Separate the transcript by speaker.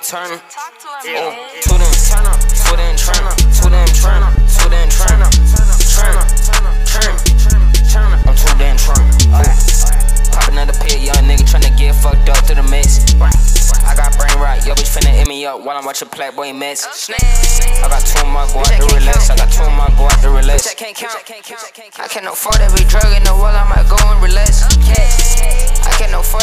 Speaker 1: Turner. Oh, to them Turner, to them Turner, to them Turner, to them Turner, Turner, Turner. I'm too damn Turner. Pop another pill, young nigga tryna get fucked up to the mix. I got brain rot, yo bitch finna hit me up while I'm watching Playboy Mets. I got 2 more go out to relax. I got 2 more go out to relax. I can't afford every drug in the world. I might go and relax. I can't afford